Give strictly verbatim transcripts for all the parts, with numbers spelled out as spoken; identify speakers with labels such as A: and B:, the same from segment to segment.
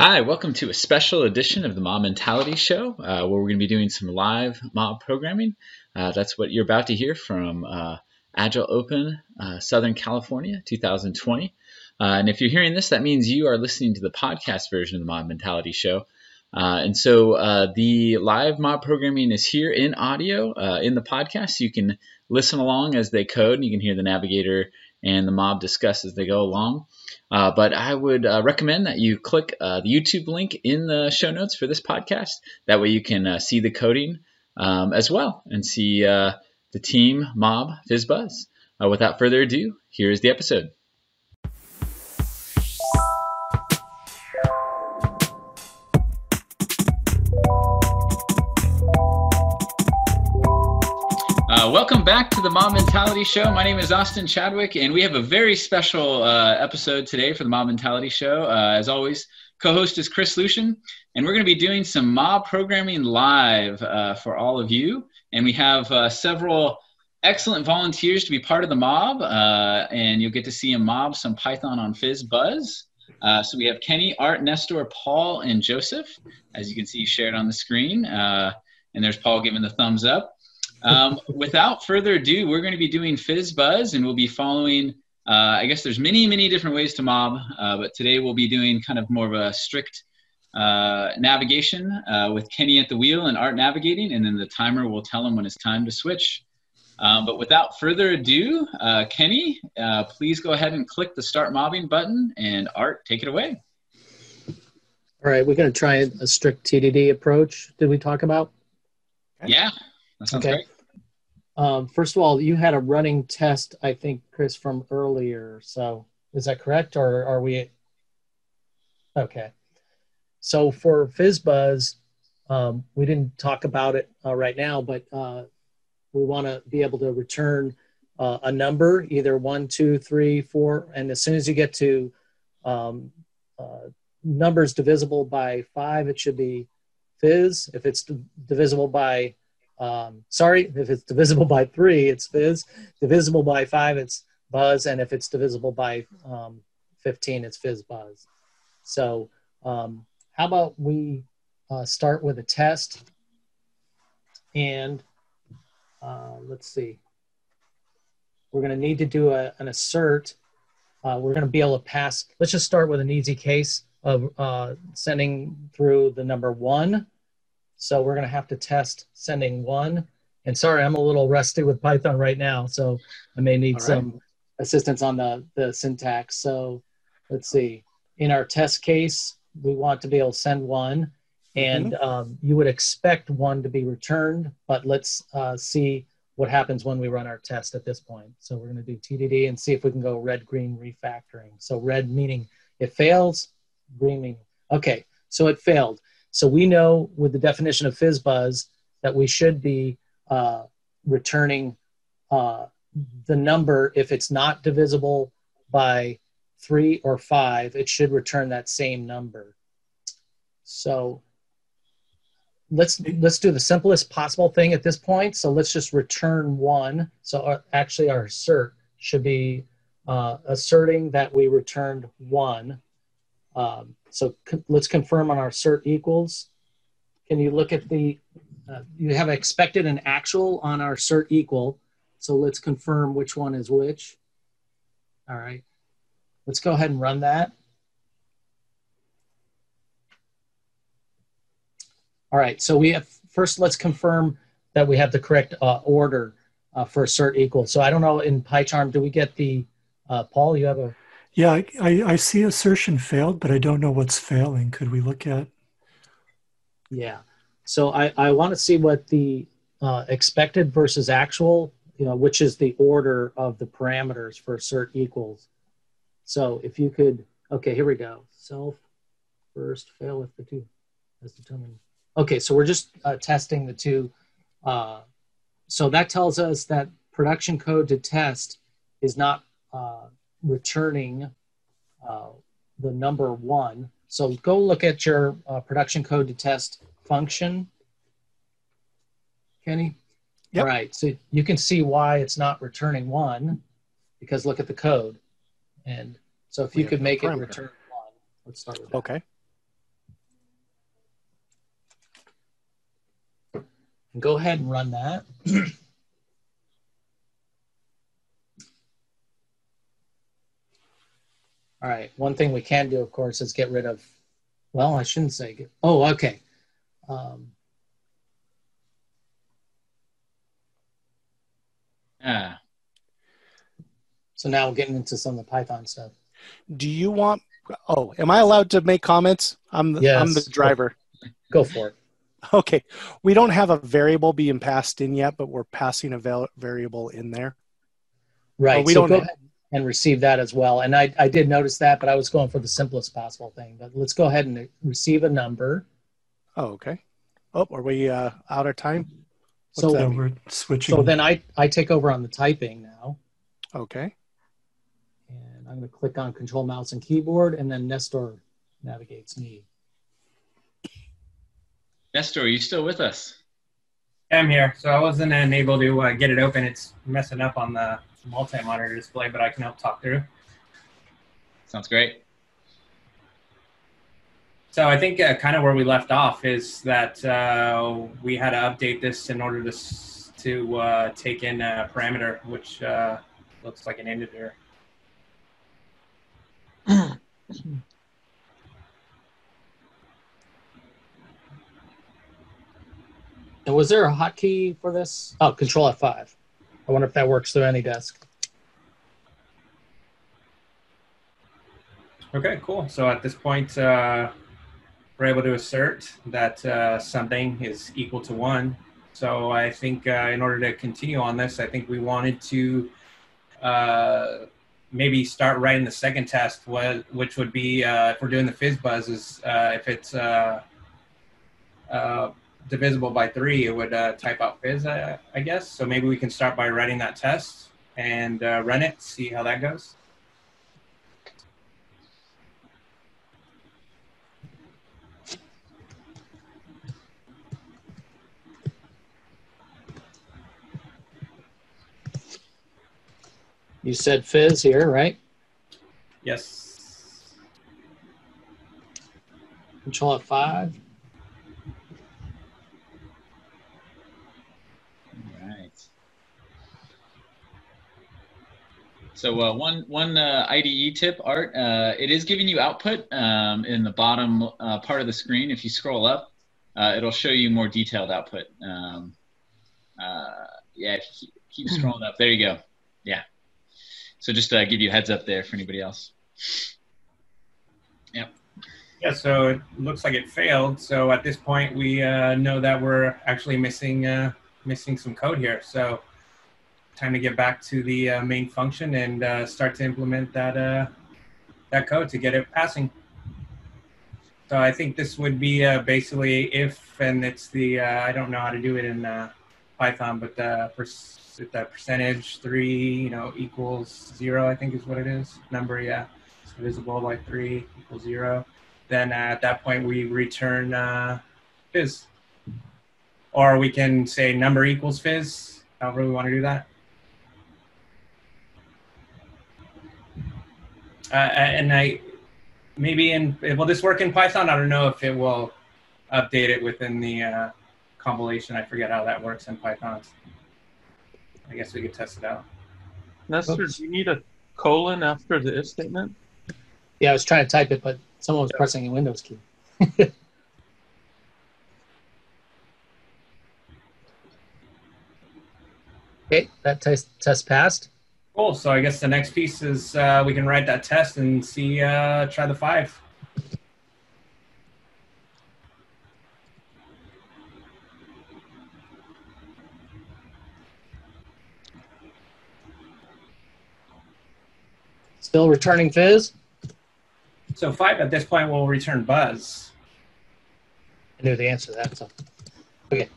A: Hi, welcome to a special edition of the Mob Mentality Show, uh, where we're going to be doing some live mob programming. Uh, that's what you're about to hear from uh, Agile Open uh, Southern California two thousand twenty. Uh, and if you're hearing this, that means you are listening to the podcast version of the Mob Mentality Show. Uh, and so uh, the live mob programming is here in audio uh, in the podcast. You can listen along as they code, and you can hear the navigator and the mob discuss as they go along. Uh, but I would uh, recommend that you click uh, the YouTube link in the show notes for this podcast. That way you can uh, see the coding um, as well and see uh, the team mob FizzBuzz. Uh, without further ado, here is the episode. Uh, welcome back to the Mob Mentality Show. My name is Austin Chadwick, and we have a very special uh, episode today for the Mob Mentality Show. Uh, as always, co-host is Chris Lucian, and we're going to be doing some mob programming live uh, for all of you. And we have uh, several excellent volunteers to be part of the mob, uh, and you'll get to see a mob some Python on FizzBuzz. Uh, so we have Kenny, Art, Nestor, Paul, and Joseph, as you can see shared on the screen. Uh, and there's Paul giving the thumbs up. Um, without further ado, we're going to be doing FizzBuzz, and we'll be following, uh, I guess there's many, many different ways to mob, uh, but today we'll be doing kind of more of a strict uh, navigation uh, with Kenny at the wheel and Art navigating, and then the timer will tell him when it's time to switch. Um, but without further ado, uh, Kenny, uh, please go ahead and click the Start Mobbing button, and Art, take it away.
B: All right, we're going to try a strict T D D approach. Did we talk about?
A: Yeah, that sounds
B: okay.
A: great.
B: Um, first of all, you had a running test, I think, Chris, from earlier. So is that correct, or are we? Okay. So for FizzBuzz, um, we didn't talk about it uh, right now, but uh, we want to be able to return uh, a number, either one, two, three, four, and as soon as you get to um, uh, numbers divisible by five, it should be Fizz. If it's divisible by Um, sorry, if it's divisible by three, it's Fizz. Divisible by five, it's Buzz. And if it's divisible by um, fifteen, it's FizzBuzz. So um, how about we uh, start with a test? And uh, let's see. We're going to need to do a, an assert. Uh, we're going to be able to pass. Let's just start with an easy case of uh, sending through the number one. So we're going to have to test sending one. And sorry, I'm a little rusty with Python right now, so I may need
A: All right.
B: some assistance on the, the syntax. So let's see. In our test case, we want to be able to send one. And mm-hmm. um, you would expect one to be returned, but let's uh, see what happens when we run our test at this point. So we're going to do T D D and see if we can go red-green refactoring. So red meaning it fails, green meaning, okay, so it failed. So we know with the definition of FizzBuzz that we should be uh, returning uh, the number. If it's not divisible by three or five, it should return that same number. So let's let's do the simplest possible thing at this point. So let's just return one. So our, actually our assert should be uh, asserting that we returned one. Um, so co let's confirm on our assert equals. Can you look at the, uh, you have expected and actual on our assert equal. So let's confirm which one is which. All right. Let's go ahead and run that. All right. So we have, first let's confirm that we have the correct uh, order uh, for assert equal. So I don't know, in PyCharm, do we get the, uh, Paul, you have a,
C: Yeah, I, I, I see assertion failed, but I don't know what's failing. Could we look at?
B: Yeah. So I, I want to see what the uh, expected versus actual, you know, which is the order of the parameters for assert equals. So if you could, okay, here we go. Self first, fail if the two as determined. Okay, so we're just uh, testing the two. Uh, so that tells us that production code to test is not uh, returning uh, the number one. So go look at your uh, production code to test function, Kenny.
C: Yep.
B: All right, so you can see why it's not returning one, because look at the code. And so if
C: We
B: you could
C: no
B: make
C: parameter.
B: it return one, let's start with that.
C: Okay.
B: Go ahead and run that. All right. One thing we can do, of course, is get rid of, well, I shouldn't say, get, oh, okay. Um,
A: Yeah.
B: So now we're getting into some of the Python stuff.
D: Do you want, oh, am I allowed to make comments? I'm the,
B: Yes.
D: I'm the driver.
B: Go for it.
D: Okay. We don't have a variable being passed in yet, but we're passing a val- variable in there.
B: Right.
D: Oh, we
B: so
D: don't
B: go
D: have-
B: ahead and receive that as well. And I, I did notice that, but I was going for the simplest possible thing. But let's go ahead and receive a number.
D: Oh, okay. Oh, are we uh, out of time? What's
B: So,
D: that
C: So
D: mean?
C: we're switching.
B: so then I, I take over on the typing now.
D: Okay.
B: And I'm going to click on Control Mouse and Keyboard, and then Nestor navigates me.
A: Nestor, are you still with us?
E: I'm here. So I wasn't able to uh, get it open. It's messing up on the multi-monitor display, but I can help talk through.
A: Sounds great.
E: So I think uh, kind of where we left off is that uh, we had to update this in order to s- to uh, take in a parameter, which uh, looks like an integer.
B: And was there a hotkey for this? Oh, Control F five. I wonder if that works through AnyDesk.
E: Okay, cool. So at this point, uh, we're able to assert that uh, something is equal to one. So I think uh, in order to continue on this, I think we wanted to uh, maybe start writing the second test, which would be, uh, if we're doing the FizzBuzz, is uh, if it's uh, uh, divisible by three, it would uh, type out fizz, I, I guess. So maybe we can start by writing that test and uh, run it, see how that goes.
B: You said fizz here, right?
E: Yes.
B: Control F five.
A: All right. So uh, one one uh, I D E tip, Art. Uh, it is giving you output um, in the bottom uh, part of the screen. If you scroll up, uh, it'll show you more detailed output. Um, uh, yeah, if you keep, keep scrolling up. There you go. Yeah. So just to uh, give you a heads up there for anybody else. Yep.
E: Yeah, so it looks like it failed. So at this point, we uh, know that we're actually missing uh, missing some code here. So time to get back to the uh, main function and uh, start to implement that uh, that code to get it passing. So I think this would be uh, basically if, and it's the uh, I don't know how to do it in uh, Python, but the, per the percentage three, you know, equals zero, I think is what it is. Number, yeah, it's divisible by three equals zero. Then uh, at that point we return uh, fizz, or we can say number equals fizz. However we want to do that. Uh, and I maybe in will this work in Python? I don't know if it will update it within the uh, compilation. I forget how that works in Python. I guess we could test it out.
F: Nestor,
B: Oops.
F: do you need a colon after the if statement?
B: Yeah, I was trying to type it, but someone was pressing a Windows key. Okay, that test test passed.
E: Cool. So I guess the next piece is uh, we can write that test and see, uh, try the five.
B: Still returning fizz.
E: So five at this point will return buzz.
B: I knew the answer to that. So, okay.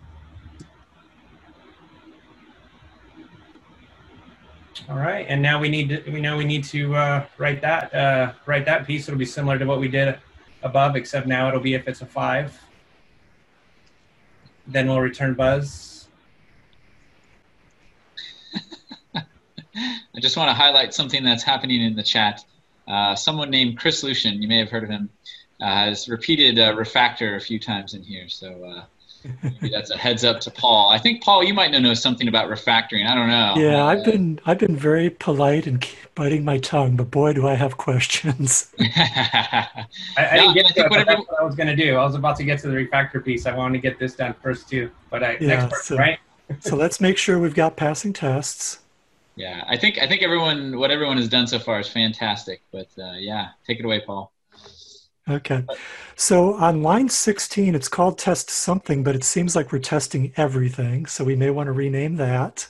E: All right, and now we need to, we know we need to uh, write that uh, write that piece. It'll be similar to what we did above, except now it'll be if it's a five. Then we'll return buzz.
A: I just want to highlight something that's happening in the chat. Uh, someone named Chris Lucian, you may have heard of him, uh, has repeated uh, refactor a few times in here. So uh, Maybe that's a heads up to Paul. I think, Paul, you might know, know something about refactoring. I don't know.
C: Yeah,
A: Uh,
C: I've been I've been very polite and keep biting my tongue, but boy, do I have questions.
E: I, I
A: No,
E: didn't get
A: I
E: to
A: think
E: it, but
A: whatever-
E: that's what I was going to do. I was about to get to the refactor piece. I wanted to get this done first too. But I,
C: Yeah,
E: next person,
C: so-
E: right?
C: So let's make sure we've got passing tests.
A: Yeah, I think I think everyone, what everyone has done so far is fantastic. But uh, yeah, take it away, Paul.
C: Okay. So on line sixteen, it's called test something, but it seems like we're testing everything. So we may want to rename that.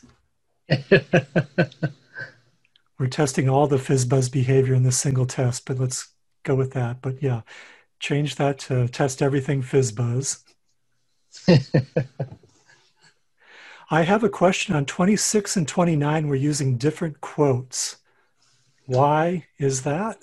C: We're testing all the FizzBuzz behavior in this single test, but let's go with that. But yeah, change that to test everything FizzBuzz. I have a question on twenty-six and twenty-nine. We're using different quotes. Why is that?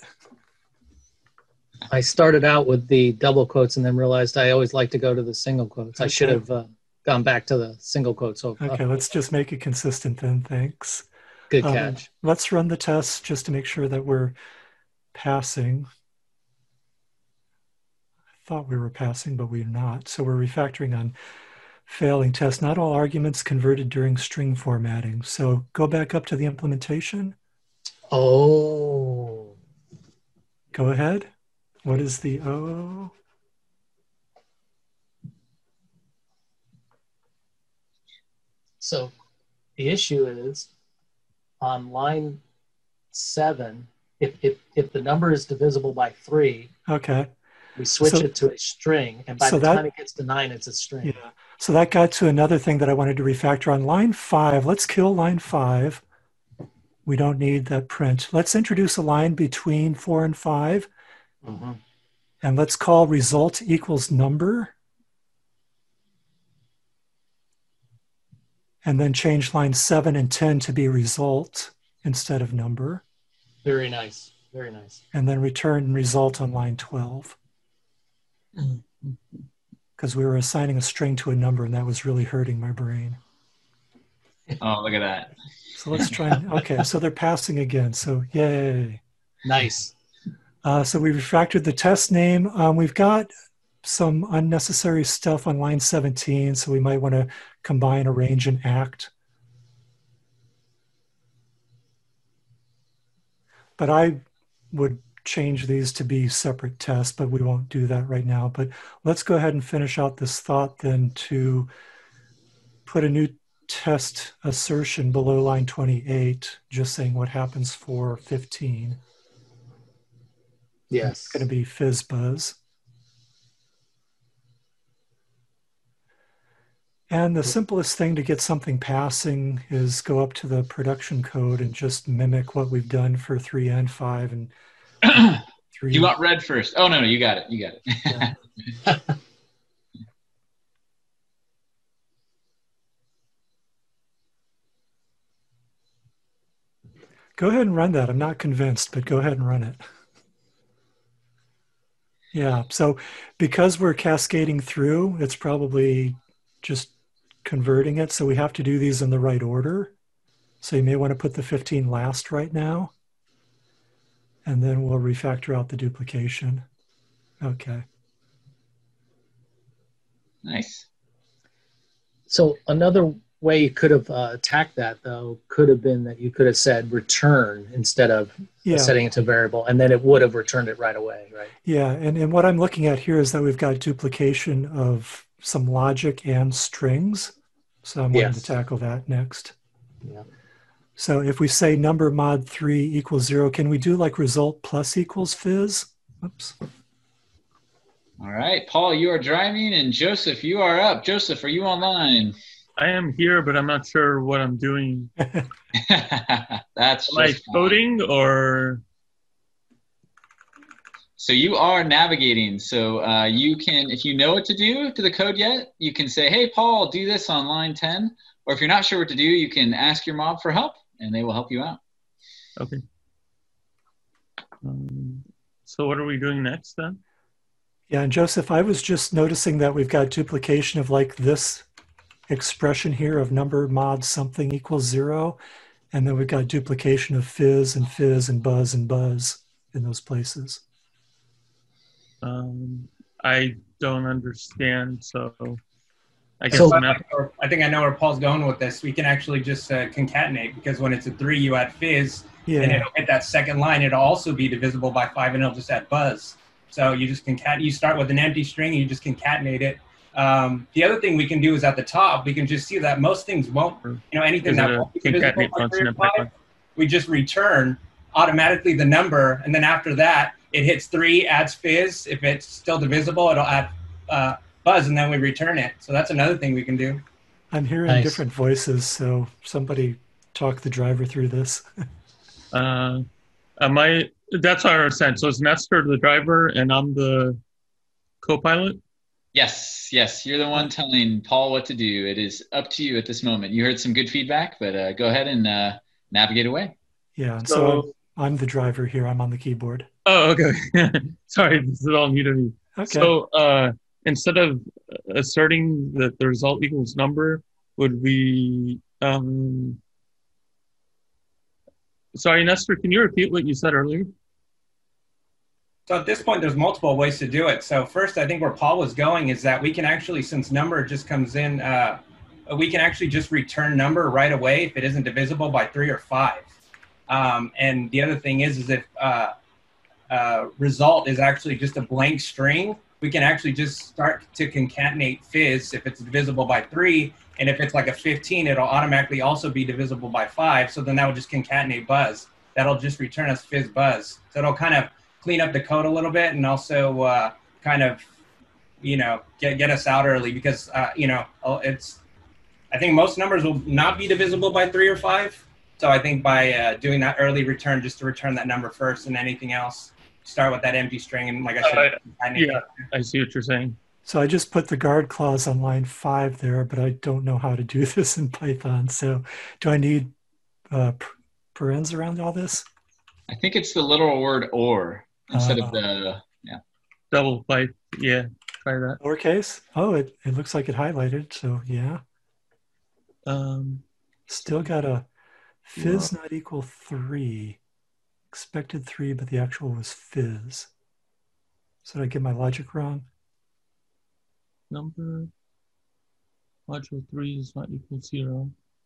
B: I started out with the double quotes and then realized I always like to go to the single quotes. I should
C: Okay.
B: have uh, gone back to the single quotes. So, uh,
C: Okay, let's just make it consistent then. Thanks.
B: good
C: Um,
B: catch.
C: let's run the test just to make sure that we're passing. I thought we were passing, but we're not. So we're refactoring on failing test. Not all arguments converted during string formatting. So go back up to the implementation.
B: Oh,
C: Go ahead. What is the O?
B: so the issue is on line seven, if, if, if the number is divisible by three,
C: Okay.
B: we switch
C: So-
B: it to a string, and by
C: so
B: the
C: that-
B: time it gets to nine, it's a string.
C: Yeah. So that got to another thing that I wanted to refactor on line five. Let's kill line five. We don't need that print. Let's introduce a line between four and five.
B: Mhm.
C: And let's call result equals number. And then change line seven and ten to be result instead of number.
B: Very nice. Very nice.
C: And then return result on line twelve. Because we were assigning a string to a number and that was really hurting my brain.
A: Oh, look at that.
C: So let's try, and, okay, so they're passing again, so yay.
B: Nice.
C: Uh, so we refactored the test name. Um, we've got some unnecessary stuff on line seventeen, so we might want to combine arrange and act. But I would change these to be separate tests, but we won't do that right now. But let's go ahead and finish out this thought then to put a new test assertion below line twenty-eight, just saying what happens for fifteen.
B: Yes.
C: It's going to be FizzBuzz. And the simplest thing to get something passing is go up to the production code and just mimic what we've done for three and five and three.
A: You want red first? Oh, no, no, you got it. You got it.
C: Yeah. Go ahead and run that. I'm not convinced, but go ahead and run it. Yeah, so because we're cascading through, it's probably just converting it. So we have to do these in the right order. So you may want to put the fifteen last right now. And then we'll refactor out the duplication. Okay.
A: Nice.
B: So another way you could have uh, attacked that, though, could have been that you could have said return instead of
C: Yeah.
B: setting it to variable, and then it would have returned it right away, right?
C: Yeah, and, and what I'm looking at here is that we've got duplication of some logic and strings. So I'm wanting
B: Yes.
C: to tackle that next.
B: Yeah.
C: So if we say number mod three equals zero, can we do like result plus equals fizz? Oops.
A: All right, Paul, you are driving, and Joseph, you are up. Joseph, are you online?
F: I am here, but I'm not sure what I'm doing.
A: That's
F: Am I
A: just fine.
F: coding or?
A: So you are navigating. So uh, you can, if you know what to do to the code yet, you can say, hey, Paul, do this on line ten. Or if you're not sure what to do, you can ask your mob for help, and they will help you out.
F: Okay. Um, so what are we doing next then?
C: Yeah, and Joseph, I was just noticing that we've got duplication of like this expression here of number mod something equals zero. And then we've got duplication of fizz and fizz and buzz and buzz in those places.
F: Um, I don't understand, so I guess
B: So-
F: I'm not-
E: I think I know where Paul's going with this. We can actually just uh, concatenate, because when it's a three, you add fizz, and
C: Yeah.
E: it'll hit that second line. It'll also be divisible by five, and it'll just add buzz. So you just concat. You start with an empty string, and you just concatenate it. Um, the other thing we can do is at the top, we can just see that most things won't, you know, anything
F: Is
E: that
F: it a
E: won't be divisible
F: concatenate
E: by three
F: function
E: or
F: in
E: five,
F: Python?
E: we just return automatically the number, and then after that, it hits three, adds fizz. If it's still divisible, it'll add uh, buzz, and then we return it. So that's another thing we can do.
C: I'm hearing
B: Nice.
C: different voices, so somebody talk the driver through this.
F: Uh, am I? That's what I understand. So it's Nestor the driver, and I'm the co-pilot.
A: Yes, yes, you're the one telling Paul what to do. It is up to you at this moment. You heard some good feedback, but uh, go ahead and uh, navigate away.
C: Yeah, and so,
F: So-
C: I'm, I'm the driver here. I'm on the keyboard.
F: Oh, okay. Sorry, this is all new to me.
C: Okay.
F: So uh, instead of asserting that the result equals number, would we? Um... Sorry, Nestor, can you repeat what you said earlier?
E: So at this point, there's multiple ways to do it. So first, I think where Paul was going is that we can actually, since number just comes in, uh, we can actually just return number right away if it isn't divisible by three or five. Um, and the other thing is, is if uh, uh, result is actually just a blank string, we can actually just start to concatenate fizz if it's divisible by three. And if it's like a fifteen, it'll automatically also be divisible by five. So then that will just concatenate buzz. That'll just return us fizz buzz. So it'll kind of clean up the code a little bit, and also uh, kind of, you know, get get us out early, because uh, you know, it's. I think most numbers will not be divisible by three or five. So I think by uh, doing that early return, just to return that number first, and anything else, start with that empty string, and like I said,
F: Uh,
E: concatenate
F: yeah.
E: it.
F: I see what you're saying.
C: So I just put the guard clause on line five there, but I don't know how to do this in Python. So do I need uh, parens around all this?
A: I think it's the literal word or instead
C: Uh,
A: of the, yeah.
F: Double pipe. Yeah, try that.
C: Lowercase? Oh, it, it looks like it highlighted. So yeah,
F: Um,
C: still got a fizz not equal three. Expected three, but the actual was fizz. So did I get my logic wrong?
F: number module three is not equal to zero.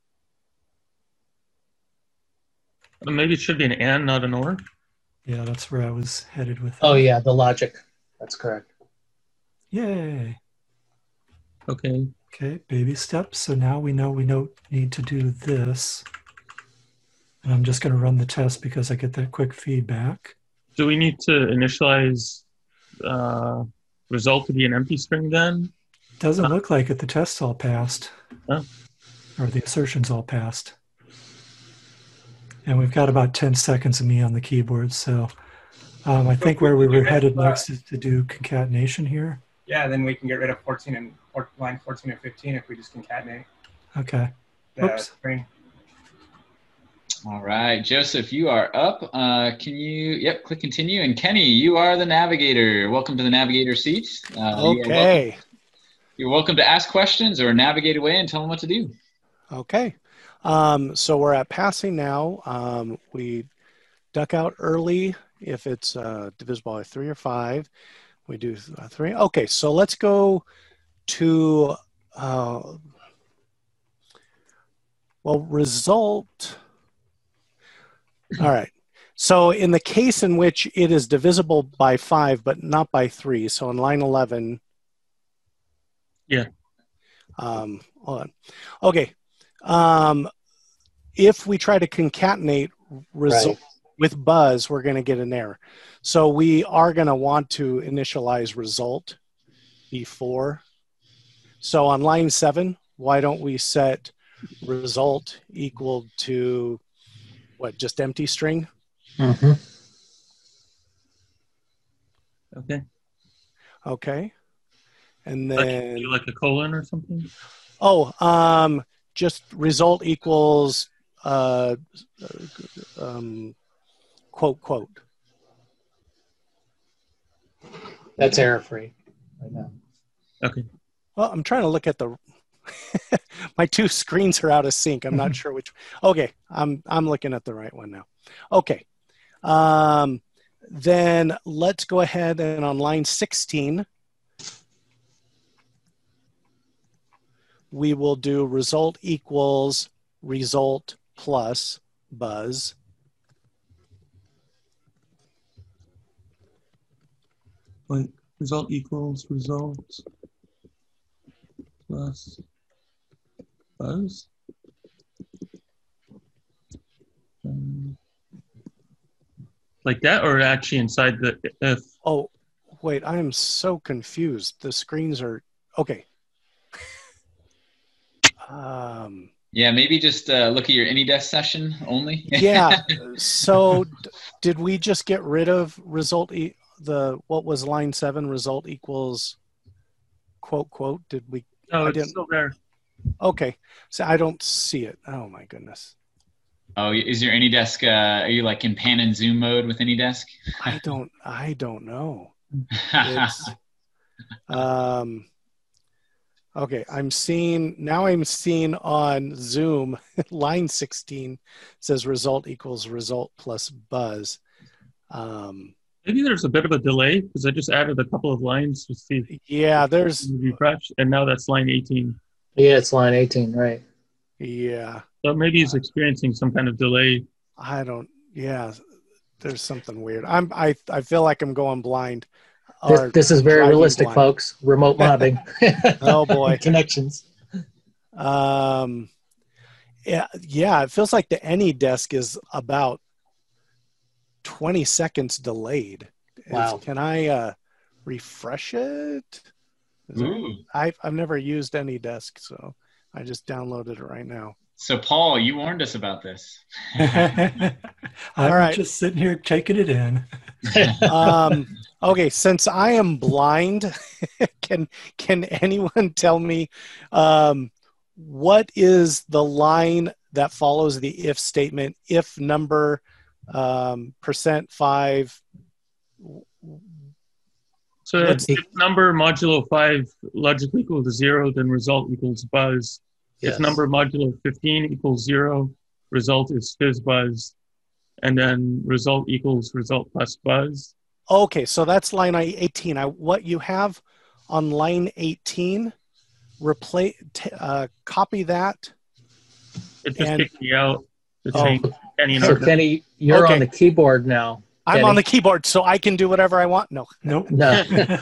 F: Uh, Maybe it should be an and, not an or.
C: Yeah, that's where I was headed with
B: Oh
C: that.
B: yeah, the logic. That's correct.
C: Yay.
F: Okay.
C: Okay, baby steps. So now we know we know need to do this. And I'm just going to run the test because I get that quick feedback.
F: Do we need to initialize uh, result to be an empty string then?
C: Doesn't look like it. The test's all passed.
F: Oh.
C: Or the assertion's all passed. And we've got about ten seconds of me on the keyboard. So um, I think where we were headed next is to do concatenation here.
E: Yeah, then we can get rid of fourteen and or line fourteen and fifteen if we just concatenate
C: Okay.
E: the
C: Oops.
E: string.
A: All right, Joseph, you are up. Uh, can you, yep, click continue. And Kenny, you are the navigator. Welcome to the navigator seat. Uh, you are welcome-
D: Okay.
A: You're welcome to ask questions or navigate away and tell them what to do.
D: Okay. Um, so we're at passing now. Um, we duck out early if it's uh, divisible by three or five. We do uh, three. Okay, so let's go to, uh, well, result. All right. So in the case in which it is divisible by five, but not by three, so in line eleven.
F: Yeah.
D: Um, hold on. Okay. Um, if we try to concatenate result
B: Right.
D: with buzz, we're going to get an error. So we are going to want to initialize result before. So on line seven, why don't we set result equal to what, just empty string?
B: Mm-hmm.
F: Okay.
D: Okay. And
F: Like,
D: then,
F: do like a colon or something?
D: oh, um, just result equals uh, um, quote, quote.
B: That's error free right now.
F: Okay.
D: Well, I'm trying to look at the, my two screens are out of sync. I'm not sure which, okay. I'm, I'm looking at the right one now. Okay. Um, then let's go ahead and on line sixteen, we will do result equals result plus buzz.
F: Like result equals result plus buzz. Um, like that, or actually inside the if?
D: Oh, wait, I am so confused. The screens are okay. um,
A: Yeah, maybe just uh, look at your AnyDesk session only.
D: yeah. So, d- did we just get rid of result e- the what was line seven? Result equals quote quote. Did we?
F: No,
D: I
F: it's
D: didn't.
F: still there.
D: Okay, so I don't see it. Oh my goodness.
A: Oh, is your AnyDesk? Uh, are you like in pan and zoom mode with AnyDesk?
D: I don't. I don't know. It's um. Okay, I'm seeing now. I'm seeing on Zoom line sixteen says result equals result plus buzz. Um,
F: Maybe there's a bit of a delay because I just added a couple of lines to see
D: yeah, there's
F: refresh, and now that's line eighteen.
B: Yeah, it's line eighteen, right?
D: yeah.
F: So maybe he's experiencing some kind of delay.
D: I don't. Yeah, there's something weird. I'm. I. I feel like I'm going blind.
B: This,
D: or
B: this is very
D: driving
B: realistic,
D: blind.
B: folks. Remote mobbing.
D: Oh boy.
B: Connections.
D: Um. Yeah. Yeah. It feels like the AnyDesk is about twenty seconds delayed.
B: Wow.
D: Is- Can I uh, refresh it? Is there-
A: Ooh.
D: I've I've never used AnyDesk, so I just downloaded it right now.
A: So, Paul, you warned us about this.
C: I'm
D: right.
C: just sitting here taking it in.
D: Um, okay, since I am blind, can can anyone tell me um, what is the line that follows the if statement? If number um, percent five.
F: So
D: Let's-
F: if number modulo five logically equal to zero, then result equals buzz.
B: Yes.
F: If number modulo fifteen equals zero, result is fizz buzz. And then result equals result plus buzz.
D: Okay, so that's line eighteen. I, what you have on line eighteen, replace, t- uh, copy that.
F: It just
D: And-
F: kicked me out to
D: Oh.
F: change any
B: So
F: number.
B: Kenny, you're
D: Okay.
B: on the keyboard now.
D: I'm
B: Kenny.
D: on the keyboard, so I can do whatever I want. No.
C: Nope.
B: No.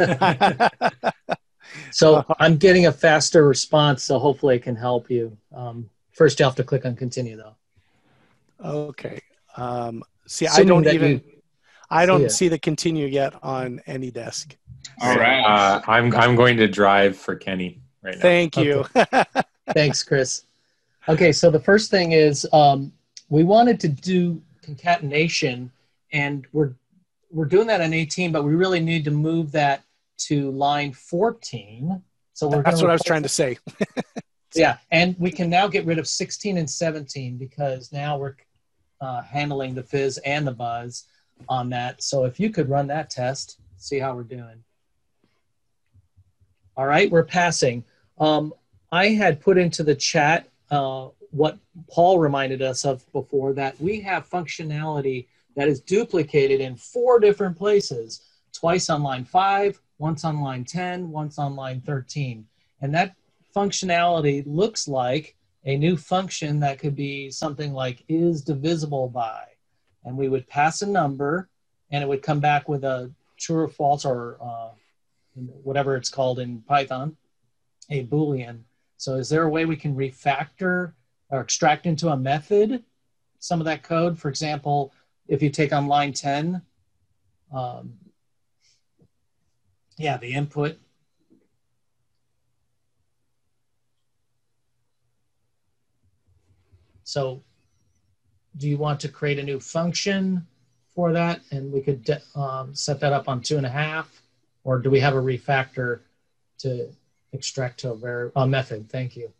B: So I'm getting a faster response, so hopefully it can help you. Um, first, you have to click on continue, though.
D: Okay. Um, see, I
B: Assuming
D: don't
B: that
D: even.
B: you-
D: I don't
B: see it.
D: see the continue yet on AnyDesk.
A: All right.
G: Uh, I'm I'm going to drive for Kenny right now.
D: Thank you.
B: Thanks, Chris. Okay, so the first thing is um, we wanted to do concatenation, and we're we're doing that on eighteen, but we really need to move that to line fourteen. So we're
D: That's
B: gonna
D: what I was
B: replace
D: trying to
B: it-
D: say.
B: Yeah, and we can now get rid of sixteen and seventeen because now we're uh, handling the fizz and the buzz on that. So if you could run that test, see how we're doing. All right, we're passing. Um, I had put into the chat uh, what Paul reminded us of before, that we have functionality that is duplicated in four different places, twice on line five, once on line ten, once on line thirteen. And that functionality looks like a new function that could be something like is divisible by. And we would pass a number, and it would come back with a true or false, or uh, whatever it's called in Python, a Boolean. So is there a way we can refactor or extract into a method some of that code? For example, if you take on line ten, um, yeah, the input. So do you want to create a new function for that? And we could um, set that up on two and a half, or do we have a refactor to extract to a, var- a method? Thank you.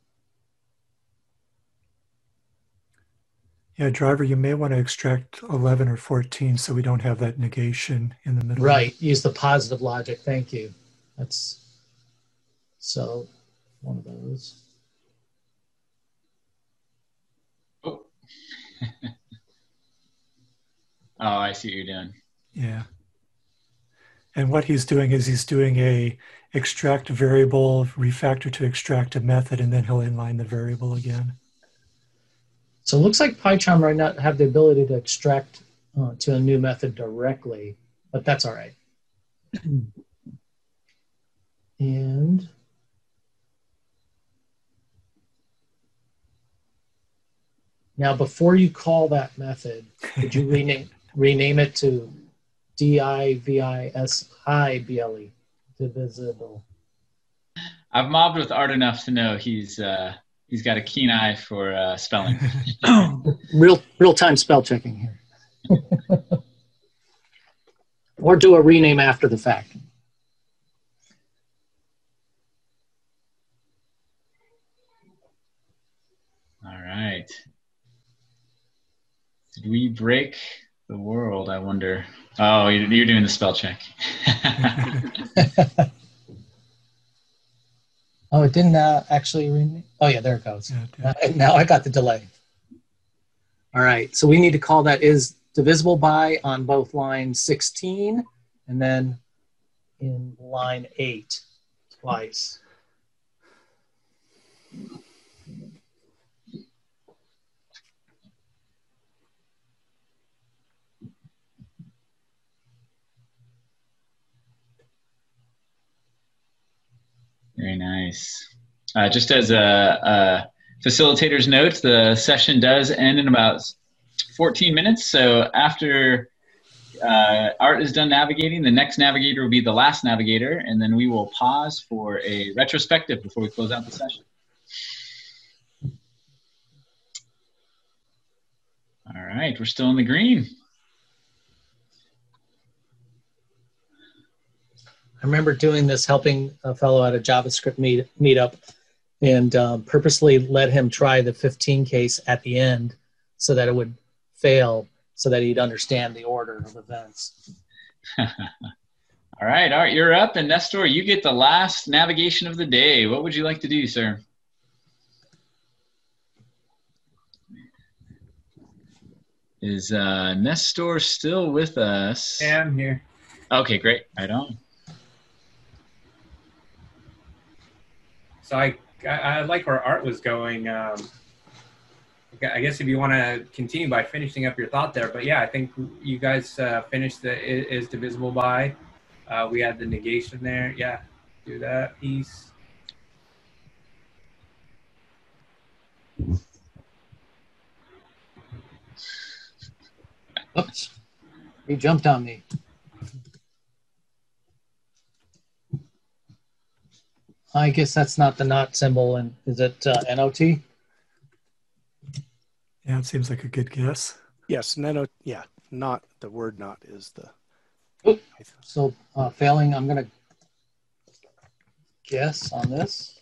C: Yeah, driver, you may want to extract eleven or fourteen so we don't have that negation in the middle.
B: Right, use the positive logic. Thank you. That's so one of those.
A: Oh. Oh, I see what you're doing.
C: Yeah. And what he's doing is he's doing a extract variable, refactor to extract a method, and then he'll inline the variable again.
B: So it looks like PyCharm might not have the ability to extract uh, to a new method directly, but that's all right. And now, before you call that method, could you rename rename it to D I V I S I B L E, divisible?
A: I've mobbed with Art enough to know he's uh, he's got a keen eye for uh, spelling.
B: Real real time spell checking here. Or do a rename after the fact.
A: All right. Did we break the world, I wonder? Oh, you're doing the spell check.
B: Oh, it didn't uh, actually rename. Oh, yeah, there it goes.
C: Yeah,
B: Uh, now I got the delay. All right, so we need to call that is divisible by on both line sixteen and then in line eight twice.
A: Very nice. Uh, just as a, a facilitator's note, the session does end in about fourteen minutes. So after uh, Art is done navigating, the next navigator will be the last navigator, and then we will pause for a retrospective before we close out the session. All right, we're still in the green.
B: I remember doing this, helping a fellow at a JavaScript meet, meetup, and um, purposely let him try the fifteen case at the end so that it would fail, so that he'd understand the order of events.
A: All right, Art, you're up, and Nestor, you get the last navigation of the day. What would you like to do, sir? Is uh, Nestor still with us?
E: Yeah, I'm here.
A: Okay, great. Right on.
E: So I, I, I like where Art was going. Um, I guess if you want to continue by finishing up your thought there, but yeah, I think you guys uh, finished the is divisible by. Uh, we had the negation there. Yeah, do that piece.
B: Oops, he jumped on me. I guess that's not the not symbol, and is it uh, N O T?
C: Yeah, it seems like a good guess.
D: Yes, no, yeah, not the word not is the.
B: Oop. So uh, failing, I'm going to guess on this.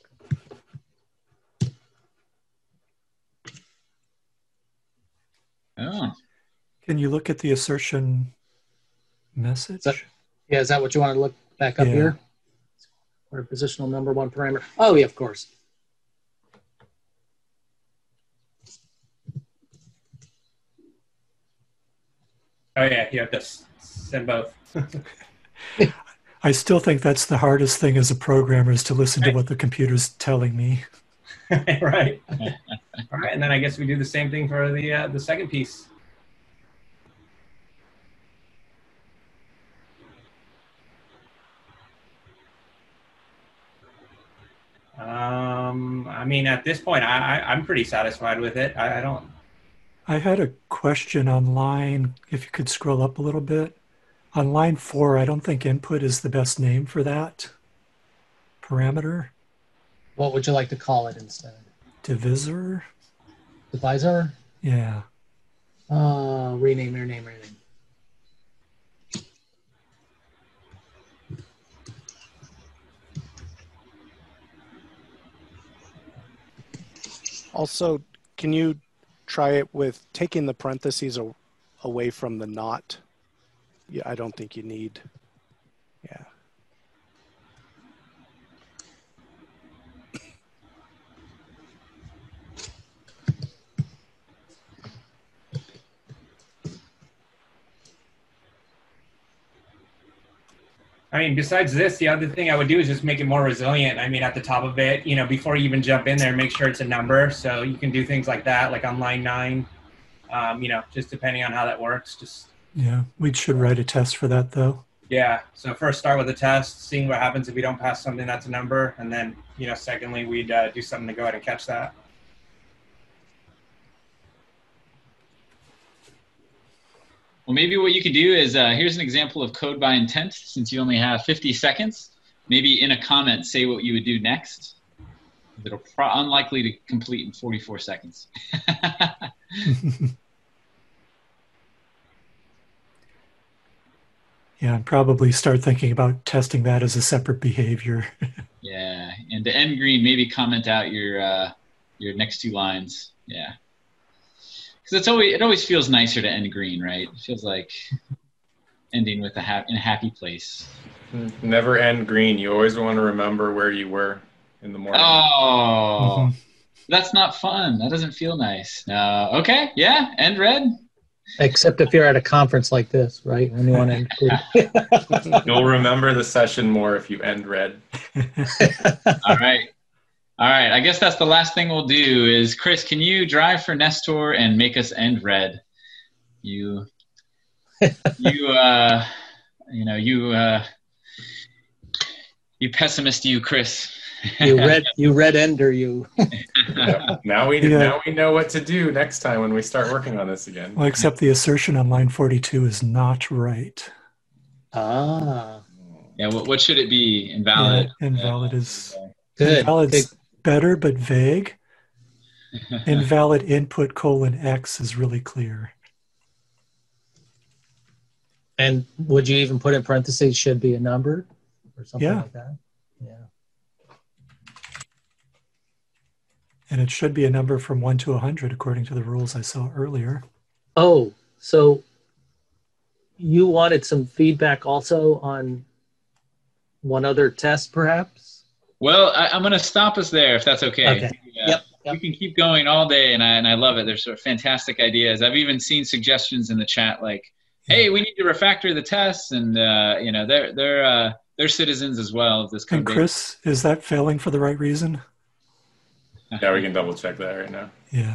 A: Oh.
C: Can you look at the assertion message?
B: Is that, yeah, is that what you want to look back up
C: Yeah.
B: here? Or positional number one parameter? Oh, yeah, of course.
E: Oh yeah, you have to s- send both.
C: I still think that's the hardest thing as a programmer is to listen to what the computer's telling me.
E: Right. All right, and then I guess we do the same thing for the uh, the second piece. Um, I mean, at this point, I, I I'm pretty satisfied with it. I, I don't.
C: I had a question on line, if you could scroll up a little bit. On line four, I don't think input is the best name for that parameter.
B: What would you like to call it instead?
C: Divisor?
B: Divisor?
C: Yeah.
B: Uh, rename, rename, rename.
D: Also, can you try it with taking the parentheses a, away from the not? Yeah, I don't think you need. Yeah.
E: I mean, besides this, the other thing I would do is just make it more resilient. I mean, at the top of it, you know, before you even jump in there, make sure it's a number. So you can do things like that, like on line nine, um, you know, just depending on how that works. Just
C: Yeah, we should write a test for that, though.
E: Yeah. So first start with a test, seeing what happens if we don't pass something that's a number. And then, you know, secondly, we'd uh, do something to go ahead and catch that.
A: Well, maybe what you could do is, uh, here's an example of code by intent, since you only have fifty seconds. Maybe in a comment, say what you would do next. It'll pro unlikely to complete in forty-four seconds.
C: Yeah, and probably start thinking about testing that as a separate behavior.
A: Yeah, and to end green, maybe comment out your uh, your next two lines. Yeah. Because it's always it always feels nicer to end green, right? It feels like ending with a ha in a happy place.
G: Never end green. You always want to remember where you were in the morning.
A: Oh,
C: Mhm.
A: That's not fun. That doesn't feel nice. Uh, okay, yeah, end red.
B: Except if you're at a conference like this, right? When you want to include.
G: You'll remember the session more if you end red.
A: All right. All right. I guess that's the last thing we'll do is, Chris, can you drive for Nestor and make us end red? You, you, uh, you know, you, uh, you pessimist, you, Chris.
B: you red, you red ender, you.
G: Yep. Now we
C: Yeah.
G: now we know what to do next time when we start working on this again.
C: Well, except the assertion on line forty-two is not right.
B: Ah,
A: Yeah. What, what should it be? Invalid.
C: Yeah, invalid is
B: good.
C: invalid's
B: Good.
C: better but vague. Invalid input colon X is really clear.
B: And would you even put in parentheses should be a number or something
C: Yeah.
B: like that? Yeah.
C: And it should be a number from one to one hundred according to the rules I saw earlier.
B: Oh, so you wanted some feedback also on one other test, perhaps?
A: Well, I, I'm going to stop us there if that's okay.
B: Okay.
A: Yeah.
B: Yep. Yep.
A: We can keep going all day, and I, and I love it. There's sort of fantastic ideas. I've even seen suggestions in the chat like, hey, we need to refactor the tests, and uh, you know, they're they're uh, they're citizens as well of this
C: And
A: code base.
C: Chris, is that failing for the right reason?
G: Yeah, we can double check that right now.
C: Yeah.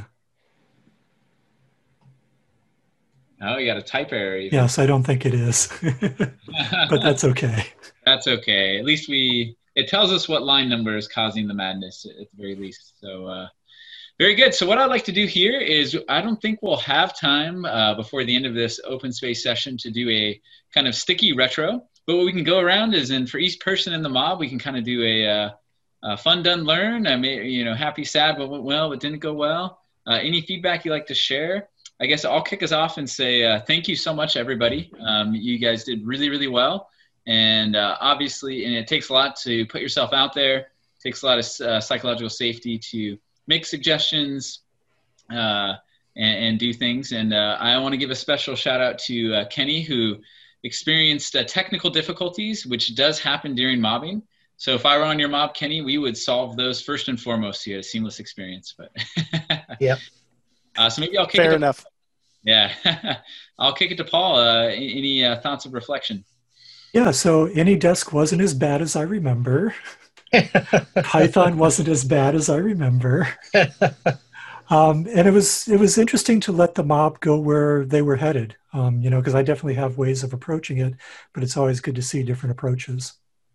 A: Oh, you got a type error. even.
C: Yes, I don't think it is. But that's okay.
A: That's okay. At least we, it tells us what line number is causing the madness at the very least. So uh, very good. So what I'd like to do here is, I don't think we'll have time uh, before the end of this open space session to do a kind of sticky retro. But what we can go around is, and for each person in the mob, we can kind of do a, uh, a fun, done, learn. I mean, you know, happy, sad, what went well, what didn't go well. Uh, any feedback you'd like to share? I guess I'll kick us off and say uh, thank you so much, everybody. Um, you guys did really, really well. And uh, obviously, and it takes a lot to put yourself out there. It takes a lot of uh, psychological safety to make suggestions uh, and, and do things. And uh, I want to give a special shout out to uh, Kenny, who experienced uh, technical difficulties, which does happen during mobbing. So if I were on your mob, Kenny, we would solve those first and foremost. You had a seamless experience. But
B: Yep.
A: Uh, so maybe I'll kick
D: Fair
A: it to,
D: enough.
A: Yeah, I'll kick it to Paul. Uh, any uh, thoughts of reflection?
C: Yeah, so AnyDesk wasn't as bad as I remember. Python wasn't as bad as I remember. Um, and it was it was interesting to let the mob go where they were headed, um, you know, because I definitely have ways of approaching it, but it's always good to see different approaches.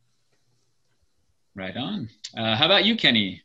A: Right on. Uh, how about you, Kenny?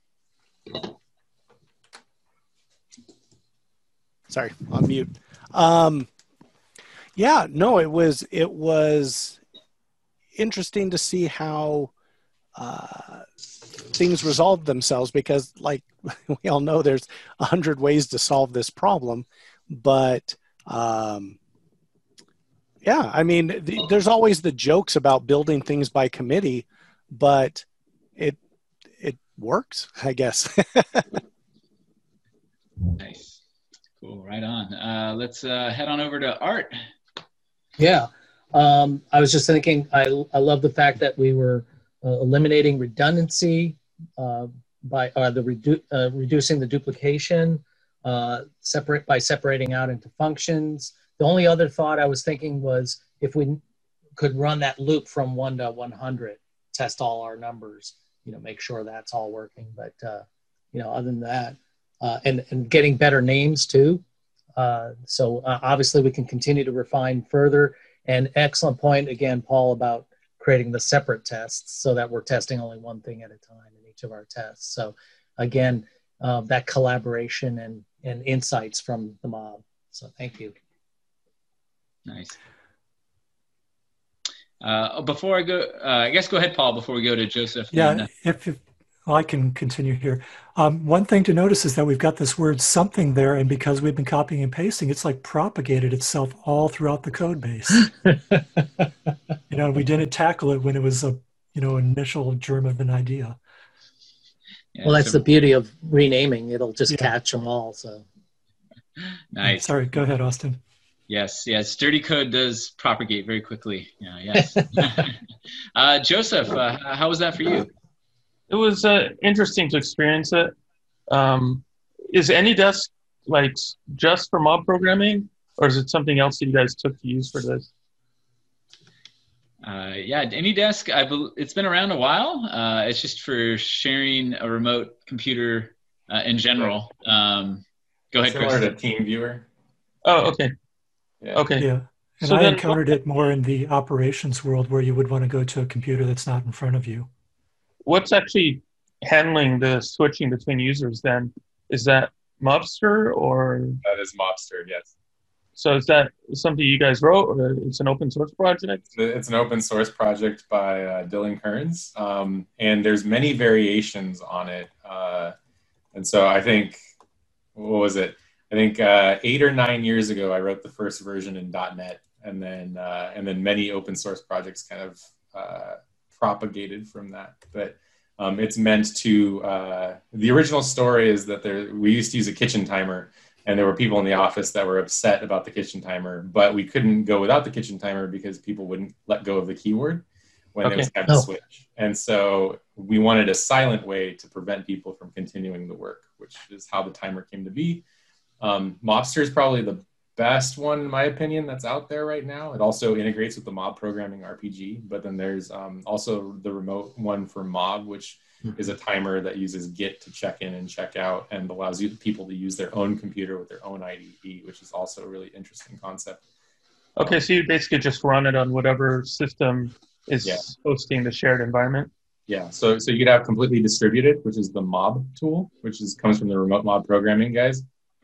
D: Sorry, on mute. Um, yeah, no, it was it was interesting to see how uh, things resolved themselves, because, like we all know, there's a hundred ways to solve this problem. But um, yeah, I mean, th there's always the jokes about building things by committee, but it it works, I guess.
A: Nice. Cool. Right on. Uh, let's uh, head on over to Art.
B: Yeah. Um, I was just thinking, I, I love the fact that we were uh, eliminating redundancy uh, by uh, the redu uh, reducing the duplication, uh, separate by separating out into functions. The only other thought I was thinking was, if we could run that loop from one to one hundred, test all our numbers, you know, make sure that's all working. But, uh, you know, other than that, uh, and, and getting better names too. Uh, so uh, obviously we can continue to refine further. And excellent point again, Paul, about creating the separate tests so that we're testing only one thing at a time in each of our tests. So again, uh, that collaboration and, and insights from the mob. So thank you.
A: Nice. Uh, before I go, uh, I guess go ahead, Paul, before we go to Joseph.
C: Yeah,
A: and, uh,
C: if, if well, I can continue here. Um, one thing to notice is that we've got this word something there, and because we've been copying and pasting, it's like propagated itself all throughout the code base. You know, we didn't tackle it when it was a, you know, initial germ of an idea.
A: yeah,
B: Well, that's
A: so-
B: the beauty of renaming. It'll just
C: Yeah.
B: catch them all. So
A: Nice.
C: Sorry, go ahead, Austin.
A: Yes, yes. Dirty code does propagate very quickly. Yeah, yes. uh, Joseph, uh, how was that for you?
F: It was uh, interesting to experience it. Um, is AnyDesk like just for mob programming, or is it something else that you guys took to use for this?
A: Uh, yeah, AnyDesk, I bel it's been around a while. Uh, it's just for sharing a remote computer uh, in general. Um, go ahead,
G: Similar
A: Chris.
G: to TeamViewer.
F: Oh, okay.
G: Yeah.
F: Okay.
C: Yeah. And
F: So
C: I
F: then-
C: encountered it more in the operations world where you would want to go to a computer that's not in front of you.
F: What's actually handling the switching between users then? Is that Mobster, or
G: That is Mobster, yes.
F: so is that something you guys wrote, or it's an open source project?
G: It's an open source project by uh, Dylan Kearns, um, and there's many variations on it. Uh, and so I think, what was it? I think uh, eight or nine years ago, I wrote the first version in .NET, and then uh, and then many open source projects kind of uh, propagated from that. But um, it's meant to. Uh, the original story is that there we used to use a kitchen timer, and there were people in the office that were upset about the kitchen timer, but we couldn't go without the kitchen timer because people wouldn't let go of the keyword when
F: Okay.
G: it was time to
B: Oh.
G: switch. And so we wanted a silent way to prevent people from continuing the work, which is how the timer came to be. Um, Mobster is probably the best one, in my opinion, that's out there right now. It also integrates with the mob programming R P G, but then there's um, also the remote one for mob, which is a timer that uses Git to check in and check out and allows you people to use their own computer with their own I D E, which is also a really interesting concept.
F: Okay, so you basically just run it on whatever system is
G: Yeah.
F: hosting the shared environment.
G: Yeah, so so you could have completely distributed, which is the mob tool, which is comes from the remote mob programming guys.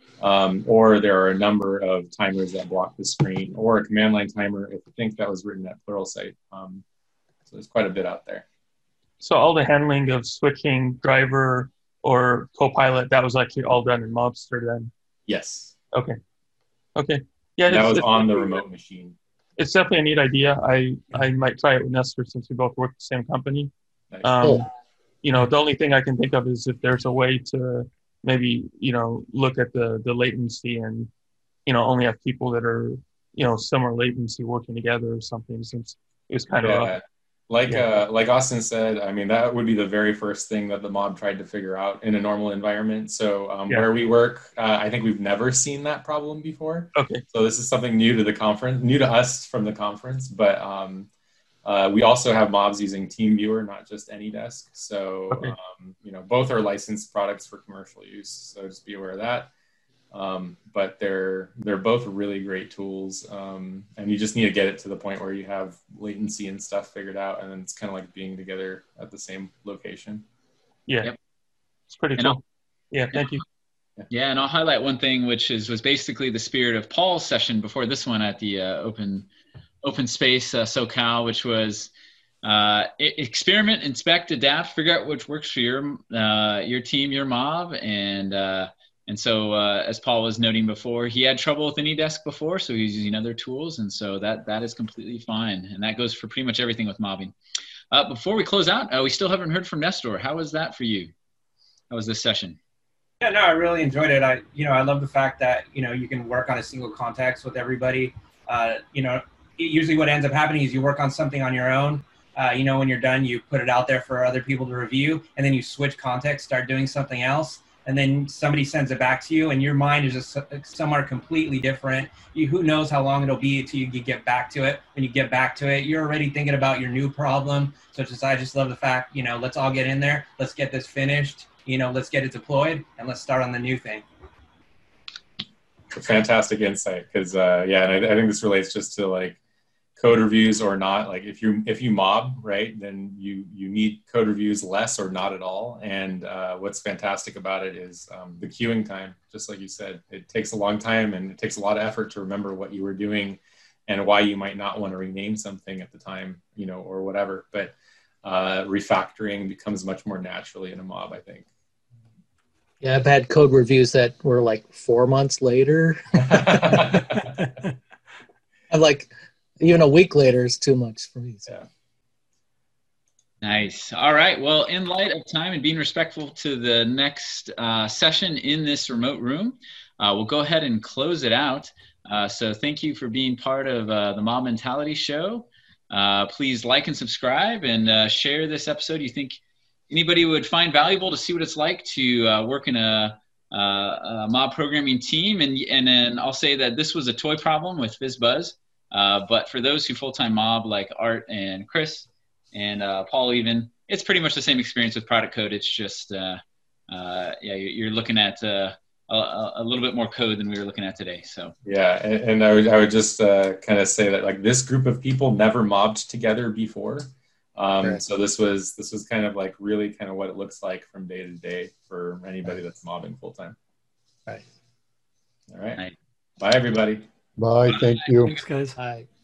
G: Um, or there are a number of timers that block the screen, or a command line timer, if you think that was written at Pluralsight. Um, so there's quite a bit out there.
F: So all the handling of switching driver or Copilot, that was actually all done in Mobster then.
G: Yes,
F: Okay. Okay. Yeah,
G: that
F: it's-
G: was
F: it's-
G: on the remote machine.
F: It's definitely a neat idea. I, I might try it with Nestor since we both work at the same company.
G: Nice.
F: Um,
B: Cool.
F: You know, the only thing I can think of is if there's a way to maybe, you know, look at the, the latency and, you know, only have people that are, you know, similar latency working together or something, since it was kind
G: Yeah.
F: of,
G: Like
F: Yeah.
G: uh, like Austin said, I mean, that would be the very first thing that the mob tried to figure out in a normal environment. So um,
F: Yeah.
G: where we work, uh, I think we've never seen that problem before.
F: okay.
G: So this is something new to the conference, new to us from the conference. But um, uh, we also have mobs using TeamViewer, not just AnyDesk. So
F: Okay.
G: um, you know, both are licensed products for commercial use. So just be aware of that. Um, but they're they're both really great tools, um, and you just need to get it to the point where you have latency and stuff figured out, and then it's kind of like being together at the same location.
F: Yeah.
A: Yep.
F: It's pretty
A: And
F: cool.
A: I'll-
F: Yeah, thank you.
A: Yeah, and I'll highlight one thing, which is was basically the spirit of Paul's session before this one at the uh, open open space uh, SoCal, which was uh, e- experiment, inspect, adapt, figure out which works for your uh, your team, your mob, and uh, and so uh, as Paul was noting before, he had trouble with AnyDesk before, so he's using other tools, and so that that is completely fine, and that goes for pretty much everything with mobbing. Uh, before we close out, uh, we still haven't heard from Nestor. How was that for you? How was this session?
E: Yeah, no, I really enjoyed it. I, you know, I love the fact that, you know, you can work on a single context with everybody. Uh, you know, usually what ends up happening is you work on something on your own. Uh, you know, when you're done, you put it out there for other people to review, and then you switch context, start doing something else. and then somebody sends it back to you, and your mind is just somewhere completely different. You, who knows how long it'll be until you get back to it. When you get back to it, you're already thinking about your new problem. So just, I just love the fact, you know, let's all get in there. Let's get this finished. You know, let's get it deployed, and let's start on the new thing.
G: Fantastic insight, because uh, yeah, and I, I think this relates just to like code reviews or not. Like if you if you mob, right, then you you need code reviews less or not at all. And uh, what's fantastic about it is um, the queuing time. Just like you said, it takes a long time and it takes a lot of effort to remember what you were doing and why you might not want to rename something at the time, you know, or whatever. But uh, refactoring becomes much more naturally in a mob, I think.
B: Yeah, I've had code reviews that were like four months later. I'm like, even a week later is too much for me. So.
G: Yeah.
A: Nice. All right. Well, in light of time and being respectful to the next uh, session in this remote room, uh, we'll go ahead and close it out. Uh, so thank you for being part of uh, the Mob Mentality Show. Uh, please like and subscribe and uh, share this episode you think anybody would find valuable to see what it's like to uh, work in a, uh, a mob programming team. And, and then I'll say that this was a toy problem with FizzBuzz. Uh, but for those who full-time mob like Art and Chris and uh, Paul even, it's pretty much the same experience with product code. It's just, uh, uh, yeah, you're looking at uh, a, a little bit more code than we were looking at today. So
G: yeah, and, and I would I would just uh, kind of say that like this group of people never mobbed together before. Um,
D: Sure.
G: So this was this was kind of like really kind of what it looks like from day to day for anybody that's mobbing full time.
B: Right.
G: All right.
A: Right.
G: Bye, everybody.
H: Bye. Thank you.
C: Thanks, guys.
B: Bye.